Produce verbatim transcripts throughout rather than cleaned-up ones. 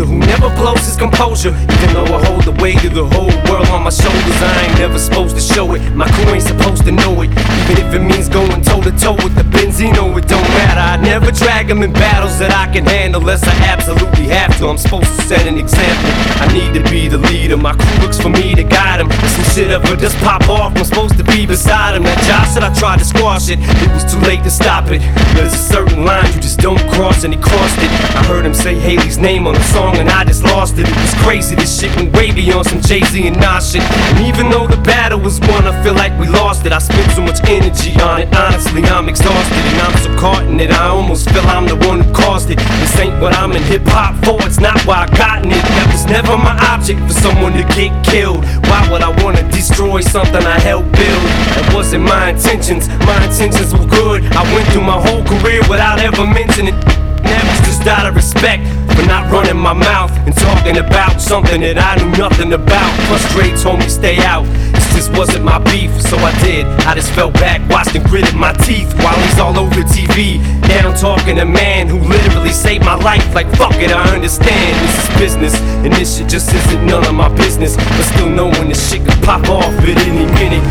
soldier who never blows his composure. Even though I hold the weight of the whole world on my shoulders, I ain't never supposed to show it. My crew ain't supposed to know it. Even if it means going toe to toe with the Benzino, it don't matter. I never drag them in battles that I can handle unless I absolutely have to. I'm supposed to set an example. I need to be the leader. My crew looks for me to guide them. If some shit ever just pop off, I'm supposed to be beside him. That Josh said I tried to squash it, it was too late to stop it. There's a certain line you just don't cross, and he crossed it. I heard him say Haley's name on the song and I just lost it. It was crazy, this shit went way beyond some Jay-Z and Nas shit. And even though the battle was won, I feel like we lost it. I spent so much energy on it, honestly I'm exhausted. And I'm so caught in it, I almost feel I'm the one who caused it. This ain't what I'm in hip-hop for, it's not why I gotten it. That was never my object, for someone to get killed. Why would I wanna destroy something I helped build? That wasn't my intentions, my intentions were good. I went through my whole career without ever mentioning it. That was just out of respect for not running my mouth and talking about something that I knew nothing about. Plus Dre told me stay out, this just wasn't my beef, so I did. I just fell back, watched and gritted my teeth while he's all over T V, down talking to a man who literally saved my life. Like fuck it, I understand this is business, and this shit just isn't none of my business. But still knowing this shit could pop off at any minute.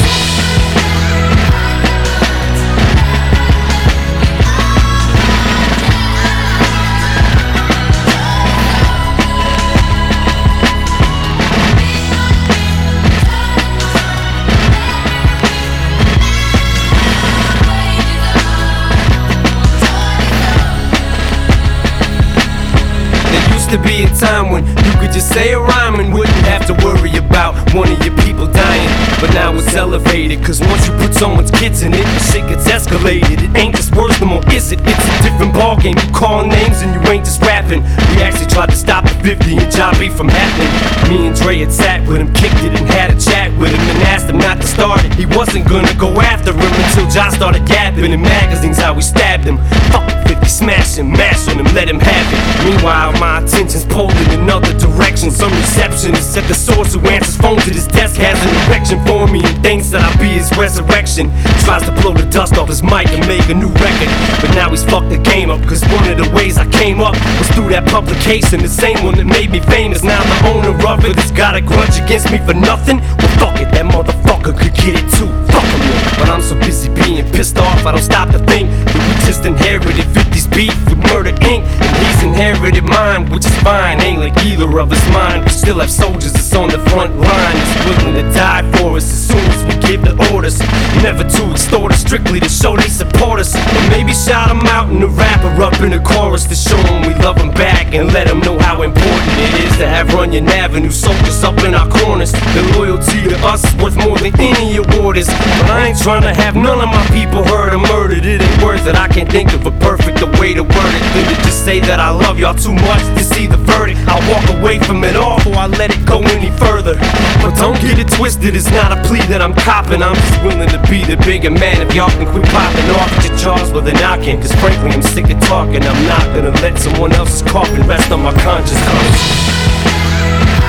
To be a time when you could just say a rhyme and wouldn't have to worry about one of your people dying. But now it's elevated, cause once you put someone's kids in it, shit gets escalated. It ain't just words no more, is it? It's a different ballgame. You call names and you ain't just rapping. We actually tried to stop the fifty and John B from happening. Me and Dre had sat with him, kicked it and had a chat with him and asked him not to start it. He wasn't gonna go after him until John started yapping in magazines how we stabbed him. Fuck fifty, smash him, mash on him, let him have it. Meanwhile, my attention's pulled in another direction. Some receptionist at the source who answers phone to this desk has an erection for me and thinks that I'll be his resurrection. Tries to blow the dust off his mic and make a new record, but now he's fucked the game up, cause one of the ways I came up was through that publication, the same one that made me famous. Now the owner of it has got a grudge against me for nothing. Well fuck it, that motherfucker could get it too. Fuck him, but I'm so busy being pissed off I don't stop to think that we just inherited fifty's beef with Murder Incorporated. And he's inherited mine, which is fine. Ain't like either of us mine. We still have soldiers that's on the front line, that's willing to die for us as soon as we give the orders. Never to extort us, strictly to show they support us. And maybe shout them out in the rapper up in the chorus to show them we love them back and let them know how important it is to have Runyon Avenue soldiers up in our corners. The loyalty to us is worth more than any award is. But I ain't trying to have none of my people hurt or murdered. It ain't worth it, I can't think of a perfect way to word it than to just say that I love y'all too much to see the verdict. I'll walk away from it all before I let it go any further. But don't get it twisted, it's not a plea that I'm copping. I'm just willing to be the bigger man if y'all can quit popping off at your jaws with a knocking. Cause frankly I'm sick of talking, I'm not gonna let someone else's coffin rest on my conscience.